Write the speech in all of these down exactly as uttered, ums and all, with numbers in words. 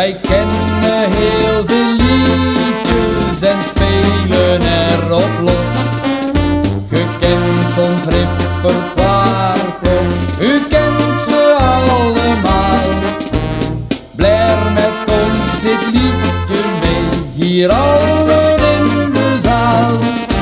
Wij kennen heel veel liedjes en spelen erop los. U kent ons repertoire, u kent ze allemaal. Blair met ons dit liedje mee, hier allen in de zaal.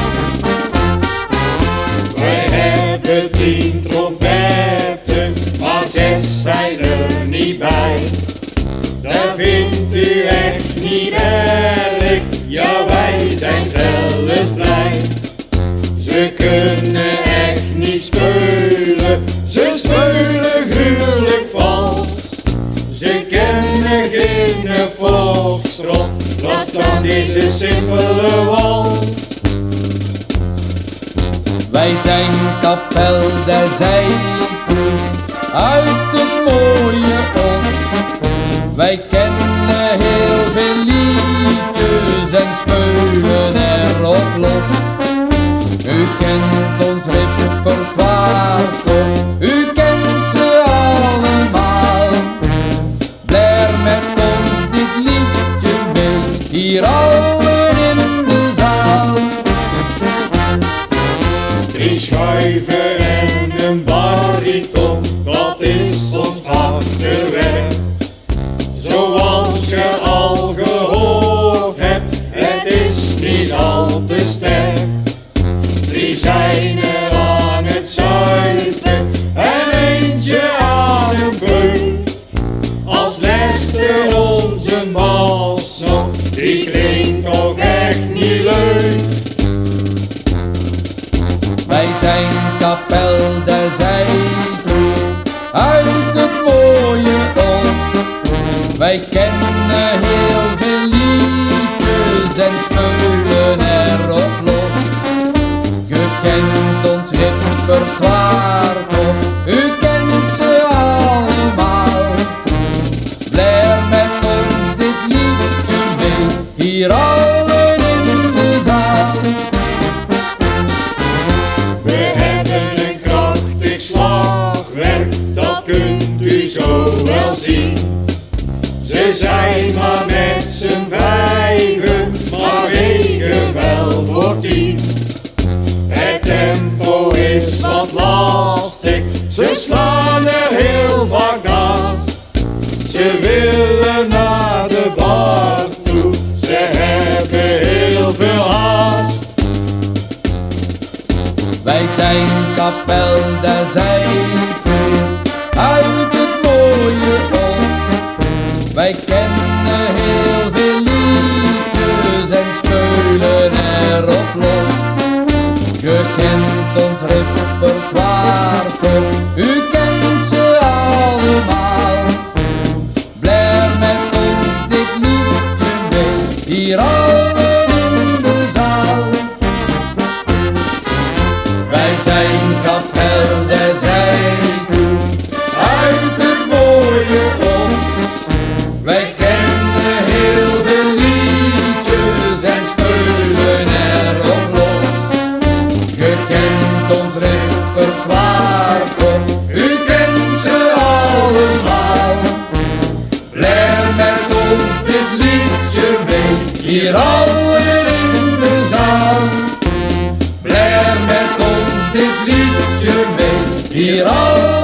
Wij hebben tien trompetten, maar zes zijn er niet bij. Dat vindt u echt niet erg, ja wij zijn zelfs blij. Ze kunnen echt niet spelen, ze spelen gruwelijk vals. Ze kennen geen foxtrot, los van deze simpele wals. Wij zijn Kapel der Zijkoe uit het mooie Os. Wij kennen heel veel liedjes en spelen erop los. U kent ons repertoire toch, u kent ze allemaal. Blair met ons dit liedje mee, hier allen in de zaal. Drie schuiven en een bariton, dat is ons achterwerk. Zoals je al gehoord hebt, het is niet al te sterk. Drie zijn er aan het zuipen en eentje aan een beun. Als Lester onze bas nog, die klinkt ook echt niet leuk. Wij zijn Kapel der Zijkoe uit het mooie Os. Wij kennen heel veel liedjes en spelen erop los. U kent ons repertoire toch, u kent ze allemaal. Blair met ons dit liedje mee, hier allen in de zaal. We hebben een krachtig slagwerk, dat kunt u zo wel zien. Ze zijn maar met z'n vijven, maar wegen wel voor tien. Het tempo is wat lastig, ze slaan er heel vaak naast. Ze willen naar de bar toe, ze hebben heel veel haast. Wij zijn Kapel der Zijkoe uit het mooie Os. Wij kennen heel veel liedjes en spelen erop los. Je kent ons repertoire toch, u kent ze allemaal. Blair met ons dit liedje mee, hier allen in de zaal. Wij zijn Kapel der Zijkoe uit het mooie Os. Wij kennen heel veel liedjes en spelen erop los. Je kent ons repertoire toch, u kent ze allemaal. Blair met ons dit liedje mee, hier allen in de zaal. Blair met ons dit liedje mee, hier allen